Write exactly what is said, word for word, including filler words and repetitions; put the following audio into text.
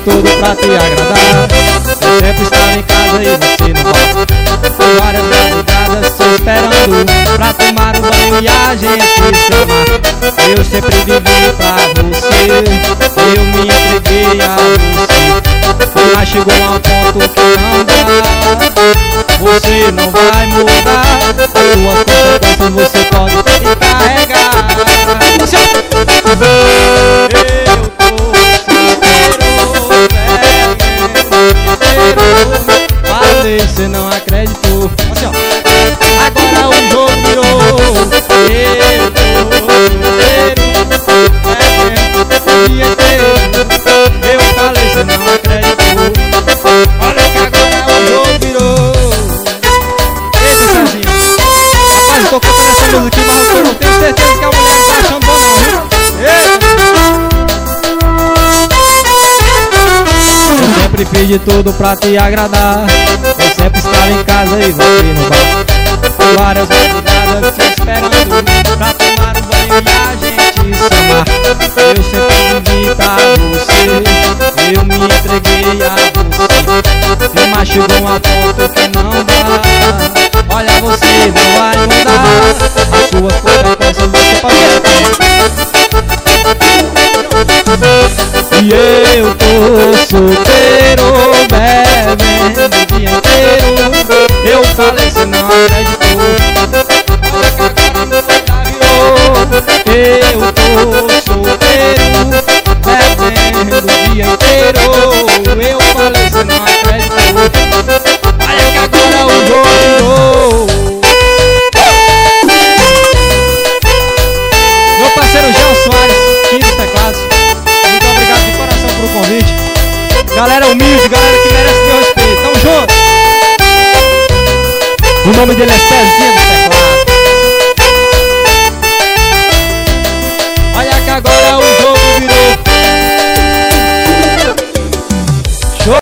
tudo pra te agradar. Eu sempre estava em casa e você não volta. Por várias madrugadas tô esperando pra tomar um banho e a gente se amar. Eu sempre vivi pra você, eu me entreguei a você, mas chegou ao ponto que não dá. Você não vai mudar, as suas consequências você pode carregar. Falei, cê não acreditou. Assim, ó. Agora o jogo virou. Eu tô solteiro, bebendo o dia inteiro. Eu falei, cê não acreditou. Olha que agora o jogo virou. Eita, Serginho. Rapaz, eu tô cantando essa música aqui, mas eu não tenho certeza que a mulher não tá achando bom não, viu? Eita. Eu sempre fiz de tudo pra te agradar. Eu sempre estava em casa e você no bar. Várias madrugadas te esperando pra tomar um banho e a gente se amar. Eu sempre vivi pra você, eu me entreguei a você, mas chegou um ponto que não dá. Olha, você não vai mudar, as suas consequências você pode ter. E eu tô solteiro, bebendo o dia inteiro. Eu falei, cê não acreditou. Eu tô solteiro, bebendo o dia inteiro. Eu falei, cê não acreditou. Olha que agora o jogo virou. Meu parceiro Jean Soares, quinze teclados. Muito obrigado de coração pelo convite. Galera humilde, galera que merece meu respeito. Tamo junto. O nome dele é Cezinha.